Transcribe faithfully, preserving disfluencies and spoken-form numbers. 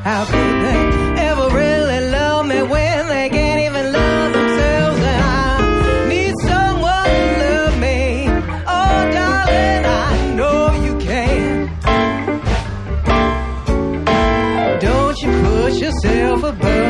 How could they ever really love me when they can't even love themselves? And I need someone to love me. Oh, darling, I know you can. Don't you push yourself above